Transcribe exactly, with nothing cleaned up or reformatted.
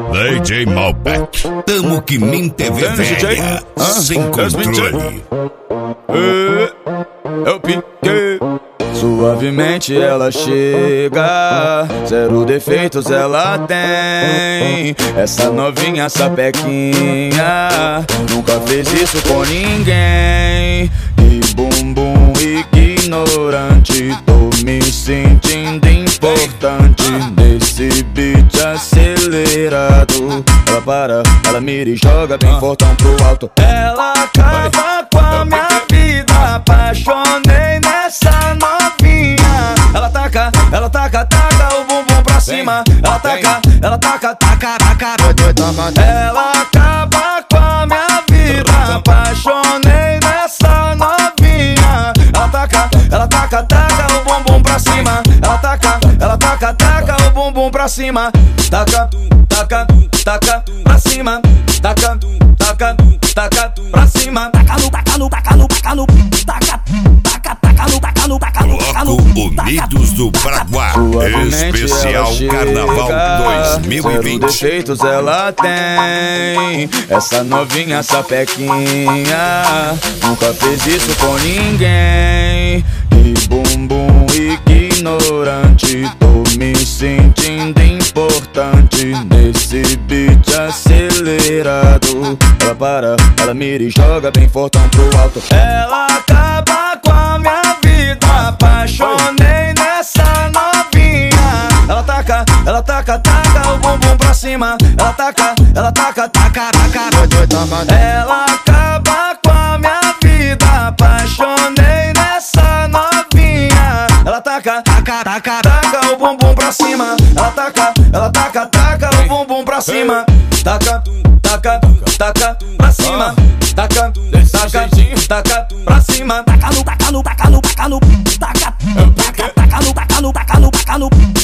D J Malbec. Tamo que nem T V velha, sem controle. Eu piquei. Suavemente ela chega, zero defeitos ela tem. Essa novinha sapequinha nunca fez isso com ninguém. E bumbum ignorante, tô me sentindo importante nesse beat acelerado. Ela para, ela mira e joga bem fortão pro alto. Ela acaba com a minha vida, apaixonei nessa novinha. Ela taca, ela taca, taca o bumbum pra cima. Ela taca, ela taca, taca, taca. Ela acaba com a minha vida, apaixonei nessa novinha. Ela taca, ela taca, taca o bumbum pra cima. Ela taca, ela taca, taca o bumbum pra cima. Taca, taca, taca pra cima. Taca, taca, taca pra cima. Taca no, taca no, taca no, taca no, taca, taca, taca no, taca no, taca no, taca no. Bloco Unidos do Paraguai, especial Carnaval dois mil e vinte. Defeitos ela tem, essa novinha sapequinha nunca fez isso com ninguém. E bumbum ignorante, tô me sentindo importante nesse beat acelerado. Ela para, ela mira e joga bem fortão pro alto. Ela acaba com a minha vida, apaixonei nessa novinha. Ela taca, ela taca, taca o bumbum pra cima. Ela taca, ela taca, taca, taca. Ela acaba com a minha vida, apaixonei nessa novinha. Ela taca, taca, taca, taca o bumbum pra cima. Ela taca, ela taca, taca o bumbum pra cima. Taca, taca, taca pra cima. Taca, taca, taca pra cima. Taca no, taca no, taca no, taca no. Taca, taca, taca no, taca no, taca no, taca no.